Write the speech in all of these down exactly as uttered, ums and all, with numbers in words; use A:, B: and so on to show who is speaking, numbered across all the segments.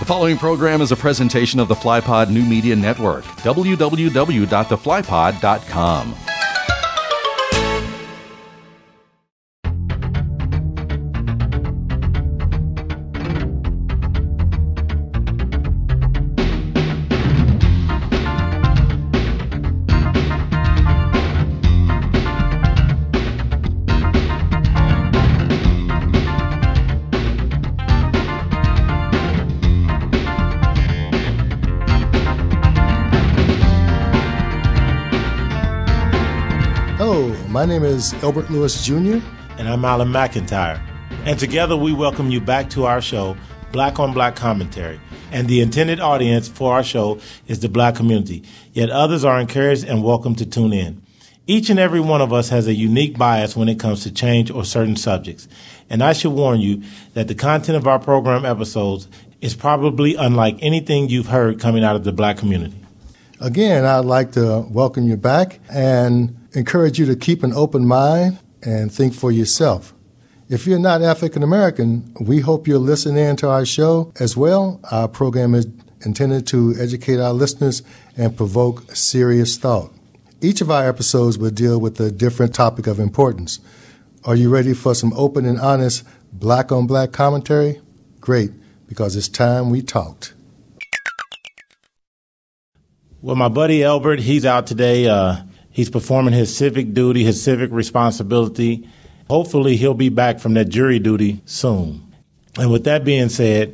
A: The following program is a presentation of the FlyPod New Media Network, w w w dot the fly pod dot com.
B: My name is Elbert Lewis Junior
C: And I'm Alan McIntyre. And together we welcome you back to our show, Black on Black Commentary. And the intended audience for our show is the Black community. Yet others are encouraged and welcome to tune in. Each and every one of us has a unique bias when it comes to change or certain subjects. And I should warn you that the content of our program episodes is probably unlike anything you've heard coming out of the Black community.
B: Again, I'd like to welcome you back and encourage you to keep an open mind and think for yourself. If you're not African American, we hope you'll listen in to our show as well. Our program is intended to educate our listeners and provoke serious thought. Each of our episodes will deal with a different topic of importance. Are you ready for some open and honest Black on Black commentary? Great, because it's time we talked.
C: Well, my buddy Elbert, he's out today. Uh, He's performing his civic duty, his civic responsibility. Hopefully, he'll be back from that jury duty soon. And with that being said,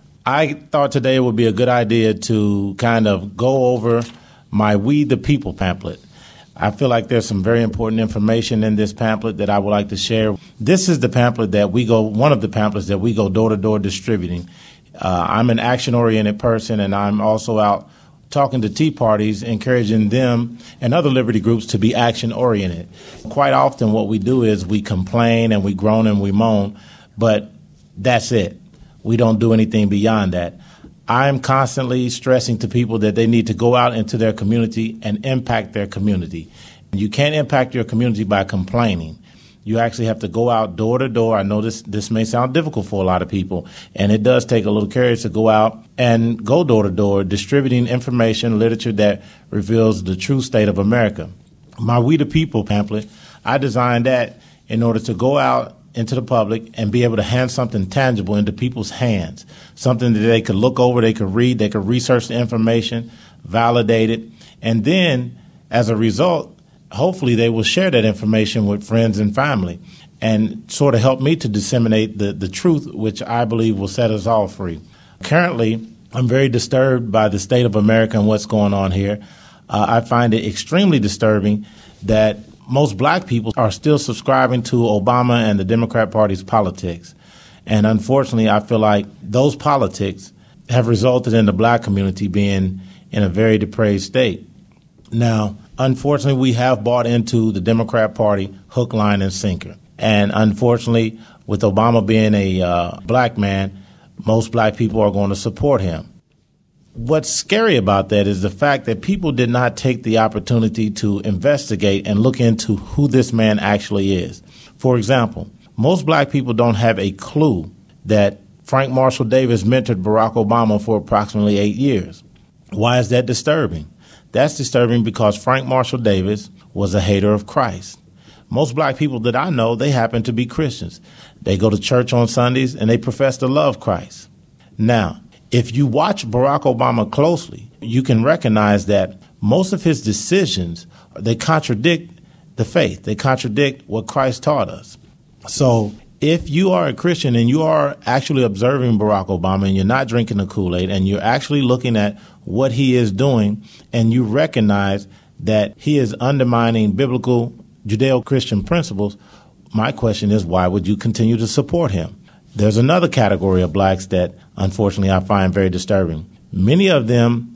C: I thought today would be a good idea to kind of go over my We the People pamphlet. I feel like there's some very important information in this pamphlet that I would like to share. This is the pamphlet that we go, one of the pamphlets that we go door to door distributing. Uh, I'm an action-oriented person, and I'm also out talking to Tea Parties, encouraging them and other liberty groups to be action-oriented. Quite often what we do is we complain and we groan and we moan, but that's it. We don't do anything beyond that. I'm constantly stressing to people that they need to go out into their community and impact their community. You can't impact your community by complaining. You actually have to go out door to door. I know this, this may sound difficult for a lot of people, and it does take a little courage to go out and go door to door, distributing information, literature that reveals the true state of America. My We the People pamphlet, I designed that in order to go out into the public and be able to hand something tangible into people's hands, something that they could look over, they could read, they could research the information, validate it, and then as a result, hopefully they will share that information with friends and family and sort of help me to disseminate the, the truth, which I believe will set us all free. Currently, I'm very disturbed by the state of America and what's going on here. Uh, I find it extremely disturbing that most black people are still subscribing to Obama and the Democrat Party's politics. And unfortunately, I feel like those politics have resulted in the black community being in a very depraved state. Now, unfortunately, we have bought into the Democrat Party hook, line, and sinker. And unfortunately, with Obama being a uh, black man, most black people are going to support him. What's scary about that is the fact that people did not take the opportunity to investigate and look into who this man actually is. For example, most black people don't have a clue that Frank Marshall Davis mentored Barack Obama for approximately eight years. Why is that disturbing? That's disturbing because Frank Marshall Davis was a hater of Christ. Most black people that I know, they happen to be Christians. They go to church on Sundays and they profess to love Christ. Now, if you watch Barack Obama closely, you can recognize that most of his decisions, they contradict the faith. They contradict what Christ taught us. So if you are a Christian and you are actually observing Barack Obama and you're not drinking the Kool-Aid and you're actually looking at what he is doing and you recognize that he is undermining biblical Judeo-Christian principles, my question is, why would you continue to support him? There's another category of blacks that, unfortunately, I find very disturbing. Many of them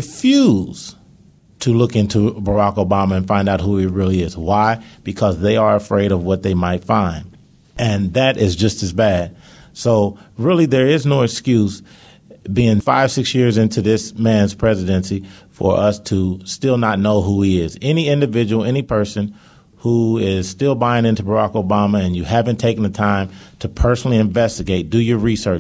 C: refuse to look into Barack Obama and find out who he really is. Why? Because they are afraid of what they might find. And that is just as bad. So really, there is no excuse, being five, six years into this man's presidency, for us to still not know who he is. Any individual, any person who is still buying into Barack Obama and you haven't taken the time to personally investigate, do your research,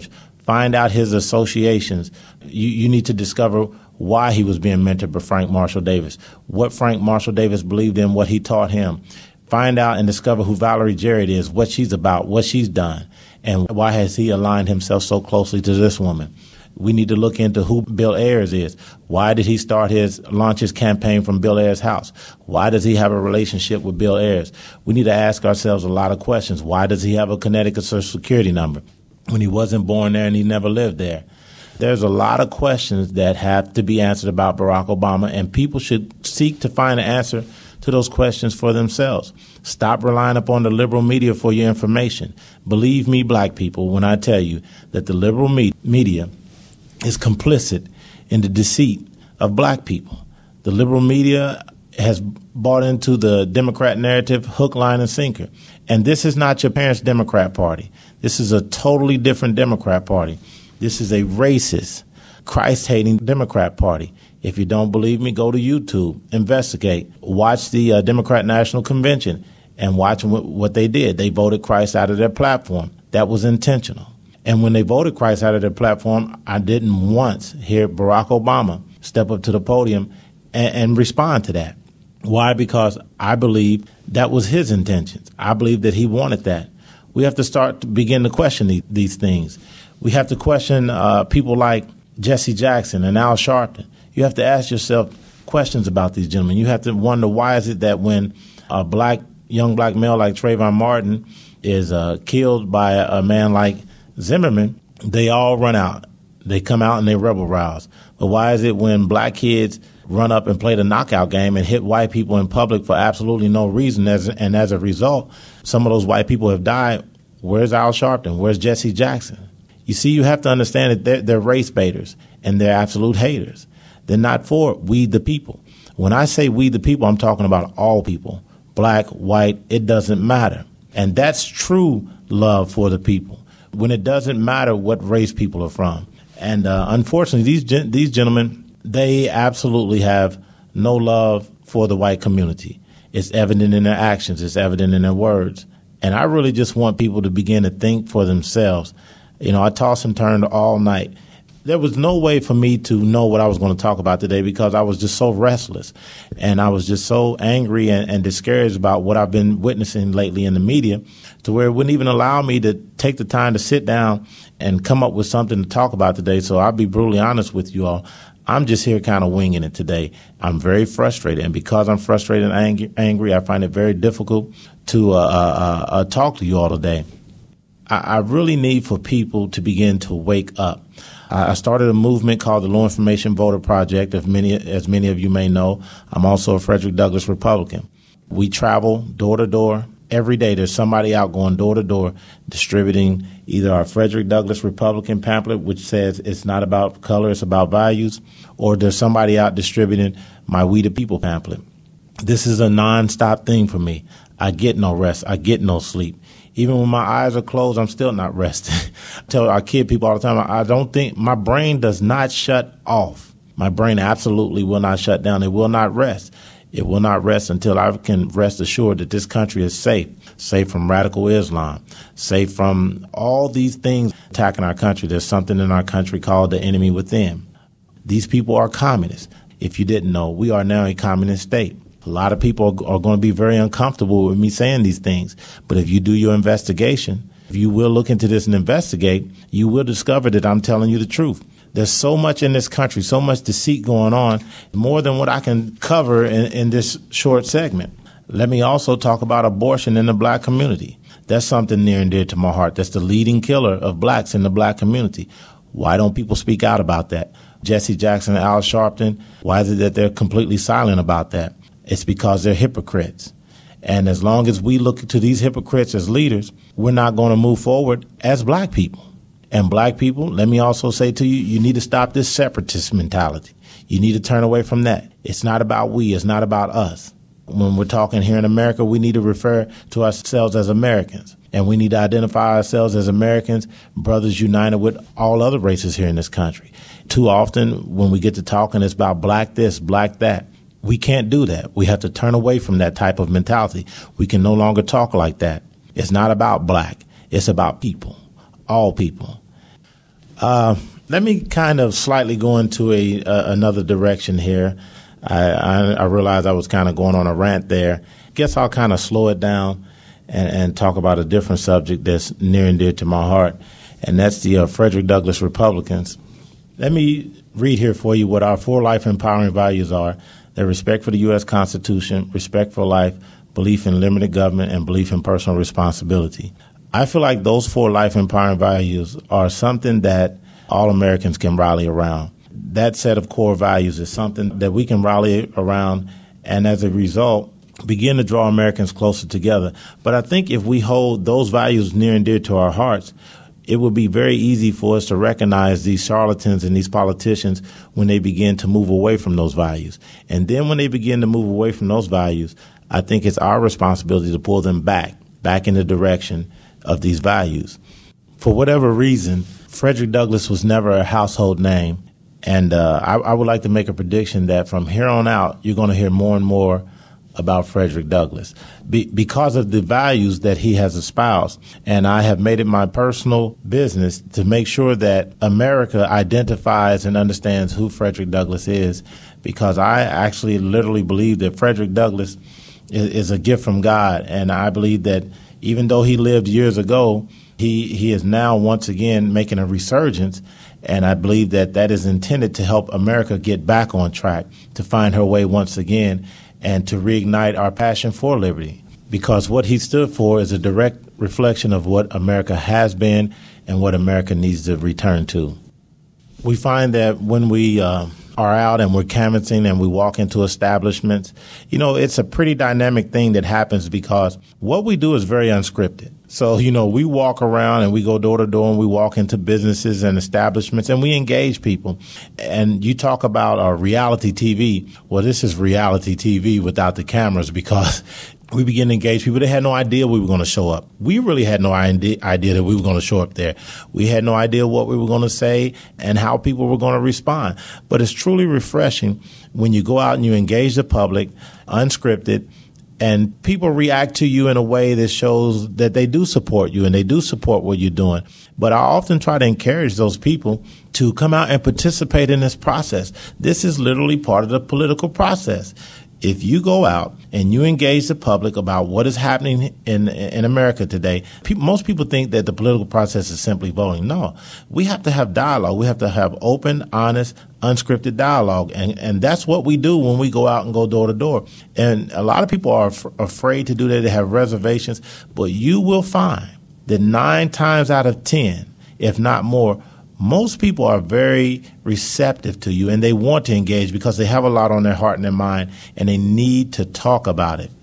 C: Find out his associations. You, you need to discover why he was being mentored by Frank Marshall Davis, what Frank Marshall Davis believed in, what he taught him. Find out and discover who Valerie Jarrett is, what she's about, what she's done, and why has he aligned himself so closely to this woman. We need to look into who Bill Ayers is. Why did he start his, launch his campaign from Bill Ayers' house? Why does he have a relationship with Bill Ayers? We need to ask ourselves a lot of questions. Why does he have a Connecticut Social Security number when he wasn't born there and he never lived there? There's a lot of questions that have to be answered about Barack Obama, and people should seek to find an answer to those questions for themselves. Stop relying upon the liberal media for your information. Believe me, black people, when I tell you that the liberal me- media is complicit in the deceit of black people. The liberal media has bought into the Democrat narrative hook, line, and sinker. And this is not your parents' Democrat Party. This is a totally different Democrat Party. This is a racist, Christ-hating Democrat Party. If you don't believe me, go to YouTube, investigate, watch the uh, Democrat National Convention, and watch what, what they did. They voted Christ out of their platform. That was intentional. And when they voted Christ out of their platform, I didn't once hear Barack Obama step up to the podium and, and respond to that. Why? Because I believe that was his intentions. I believe that he wanted that. We have to start to begin to question the, these things. We have to question uh, people like Jesse Jackson and Al Sharpton. You have to ask yourself questions about these gentlemen. You have to wonder, why is it that when a black young black male like Trayvon Martin is uh, killed by a, a man like Zimmerman, they all run out. They come out and they rebel rouse. But why is it when black kids run up and play the knockout game and hit white people in public for absolutely no reason, as, and as a result, some of those white people have died? Where's Al Sharpton? Where's Jesse Jackson? You see, you have to understand that they're, they're race baiters and they're absolute haters. They're not for we the people. When I say we the people, I'm talking about all people, black, white, it doesn't matter. And that's true love for the people, when it doesn't matter what race people are from. And uh, unfortunately, these gen- these gentlemen, they absolutely have no love for the white community. It's evident in their actions. It's evident in their words. And I really just want people to begin to think for themselves. You know, I tossed and turned all night. There was no way for me to know what I was going to talk about today because I was just so restless. And I was just so angry and, and discouraged about what I've been witnessing lately in the media, to where it wouldn't even allow me to take the time to sit down and come up with something to talk about today. So I'll be brutally honest with you all. I'm just here kind of winging it today. I'm very frustrated. And because I'm frustrated and ang- angry, I find it very difficult to uh, uh, uh, talk to you all today. I, I really need for people to begin to wake up. I started a movement called the Low Information Voter Project, as many, as many of you may know. I'm also a Frederick Douglass Republican. We travel door to door. Every day there's somebody out going door to door distributing either our Frederick Douglass Republican pamphlet, which says it's not about color, it's about values, or there's somebody out distributing my We the People pamphlet. This is a nonstop thing for me. I get no rest. I get no sleep. Even when my eyes are closed, I'm still not resting. I tell our kid people all the time, I don't think, my brain does not shut off. My brain absolutely will not shut down. It will not rest. It will not rest until I can rest assured that this country is safe, safe from radical Islam, safe from all these things attacking our country. There's something in our country called the enemy within. These people are communists. If you didn't know, we are now a communist state. A lot of people are, are going to be very uncomfortable with me saying these things. But if you do your investigation, if you will look into this and investigate, you will discover that I'm telling you the truth. There's so much in this country, so much deceit going on, more than what I can cover in, in this short segment. Let me also talk about abortion in the black community. That's something near and dear to my heart. That's the leading killer of blacks in the black community. Why don't people speak out about that? Jesse Jackson and Al Sharpton, why is it that they're completely silent about that? It's because they're hypocrites. And as long as we look to these hypocrites as leaders, we're not going to move forward as black people. And black people, let me also say to you, you need to stop this separatist mentality. You need to turn away from that. It's not about we. It's not about us. When we're talking here in America, we need to refer to ourselves as Americans. And we need to identify ourselves as Americans, brothers united with all other races here in this country. Too often, when we get to talking, it's about black this, black that. We can't do that. We have to turn away from that type of mentality. We can no longer talk like that. It's not about black. It's about people, all people. Uh, let me kind of slightly go into a uh, another direction here. I, I, I realized I was kind of going on a rant there. Guess I'll kind of slow it down and, and talk about a different subject that's near and dear to my heart, and that's the uh, Frederick Douglass Republicans. Let me read here for you what our four life empowering values are. They're respect for the U S Constitution, respect for life, belief in limited government, and belief in personal responsibility. I feel like those four life empowering values are something that all Americans can rally around. That set of core values is something that we can rally around, and as a result, begin to draw Americans closer together. But I think if we hold those values near and dear to our hearts, it would be very easy for us to recognize these charlatans and these politicians when they begin to move away from those values. And then when they begin to move away from those values, I think it's our responsibility to pull them back, back in the direction of these values. For whatever reason, Frederick Douglass was never a household name. And uh, I, I would like to make a prediction that from here on out, you're going to hear more and more about Frederick Douglass Be- because of the values that he has espoused. And I have made it my personal business to make sure that America identifies and understands who Frederick Douglass is, because I actually literally believe that Frederick Douglass is, is a gift from God. And I believe that even though he lived years ago, he, he is now once again making a resurgence. And I believe that that is intended to help America get back on track, to find her way once again, and to reignite our passion for liberty. Because what he stood for is a direct reflection of what America has been and what America needs to return to. We find that when we uh, are out and we're canvassing and we walk into establishments, you know, it's a pretty dynamic thing that happens because what we do is very unscripted. So, you know, we walk around and we go door to door and we walk into businesses and establishments and we engage people. And you talk about our reality T V. Well, this is reality T V without the cameras, because we begin to engage people. They had no idea we were going to show up. We really had no idea that we were going to show up there. We had no idea what we were going to say and how people were going to respond. But it's truly refreshing when you go out and you engage the public, unscripted, and people react to you in a way that shows that they do support you and they do support what you're doing. But I often try to encourage those people to come out and participate in this process. This is literally part of the political process. If you go out and you engage the public about what is happening in in America today, people, most people think that the political process is simply voting. No, we have to have dialogue. We have to have open, honest, unscripted dialogue. And, and that's what we do when we go out and go door to door. And a lot of people are af- afraid to do that. They have reservations. But you will find that nine times out of ten, if not more, most people are very receptive to you and they want to engage because they have a lot on their heart and their mind and they need to talk about it.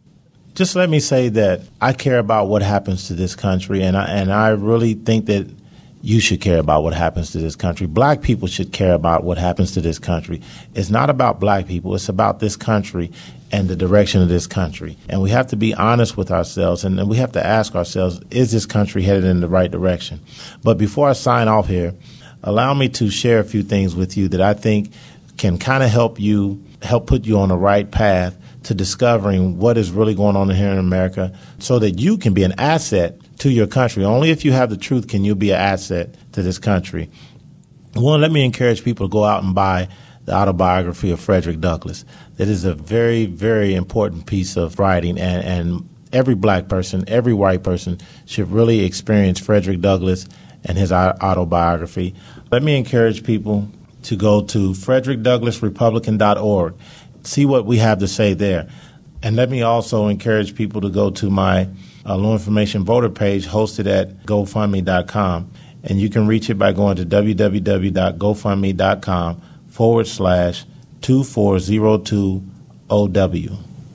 C: Just let me say that I care about what happens to this country, and I, and I really think that you should care about what happens to this country. Black people should care about what happens to this country. It's not about black people. It's about this country and the direction of this country. And we have to be honest with ourselves, and we have to ask ourselves, is this country headed in the right direction? But before I sign off here, allow me to share a few things with you that I think can kind of help you, help put you on the right path to discovering what is really going on here in America so that you can be an asset to your country. Only if you have the truth can you be an asset to this country. One, let me encourage people to go out and buy the autobiography of Frederick Douglass. That is a very, very important piece of writing, and, and every black person, every white person should really experience Frederick Douglass and his autobiography. Let me encourage people to go to frederick douglass republican dot org, see what we have to say there. And let me also encourage people to go to my uh, low information voter page hosted at go fund me dot com. And you can reach it by going to w w w dot go fund me dot com forward slash two four zero two O W.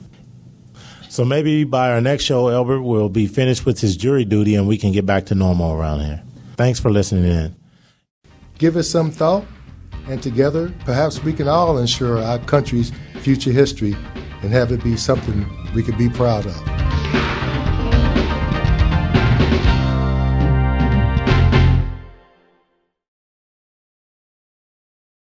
C: So maybe by our next show, Elbert will be finished with his jury duty and we can get back to normal around here. Thanks for listening in.
B: Give it some thought, and together, perhaps we can all ensure our country's future history and have it be something we could be proud of.